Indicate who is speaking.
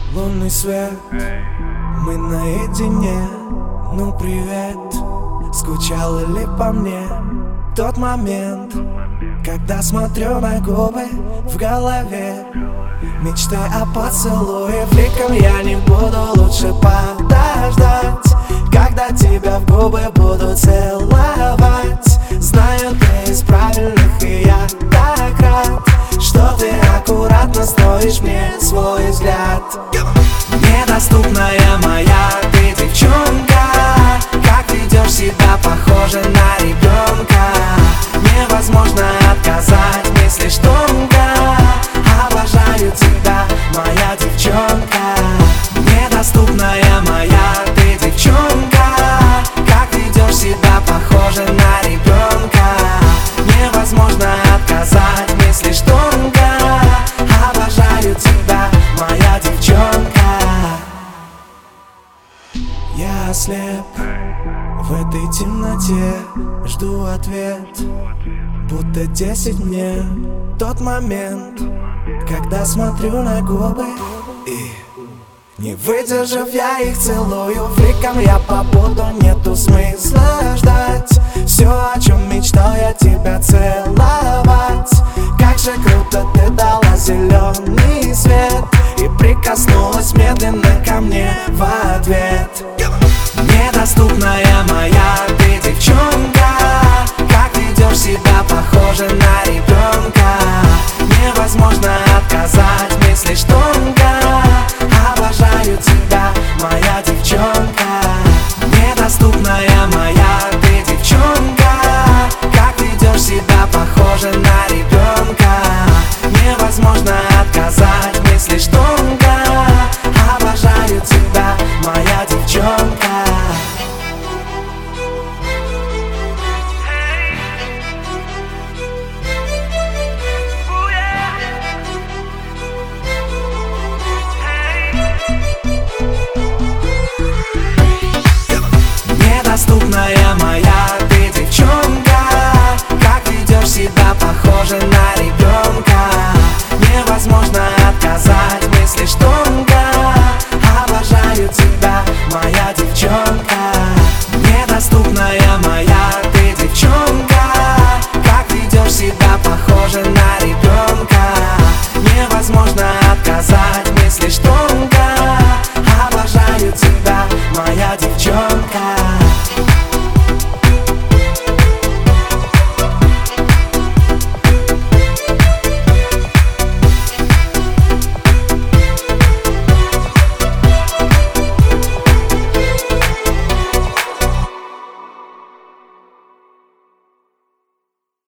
Speaker 1: Лунный свет, мы наедине. Ну привет, скучала ли по мне? Тот момент, когда смотрю на губы в голове, мечты о поцелуе. Фликом я не буду, лучше подождать, когда тебя в губы буду целовать. Знаю, ты из правильных, и я так рад, что ты аккуратно строишь мне свой взгляд. Недоступная моя ты девчонка, как ведешь себя, похоже на ребенка. Невозможно отказать, мыслишь тонко. Обожаю тебя, моя девчонка. Недоступная моя ты девчонка, как ведешь себя, похоже на ребенка. Невозможно отказать, мыслишь тонко. Обожаю тебя, моя девчонка. Я ослеп в этой темноте, жду ответ, будто 10 мне. Тот момент, когда смотрю на губы и, не выдержав, я их целую. Фриком я побуду, нету смысла ждать. Все, о чем мечтал, я тебя целовать. Как же круто ты дала зеленый свет и прикоснулась медленно ко мне в ответ. Недоступная моя ты девчонка, как ведешь себя, похоже на ребенка. Невозможно отказать, мыслишь тонко. Обожаю тебя, моя девчонка. Недоступная моя ты девчонка, как ведешь себя, похоже на ребенка. Невозможно отказать, мыслишь тонко. Обожаю тебя, моя девчонка. Недоступная моя ты девчонка, как ведешь себя, похоже на ребенка. Невозможно отказать,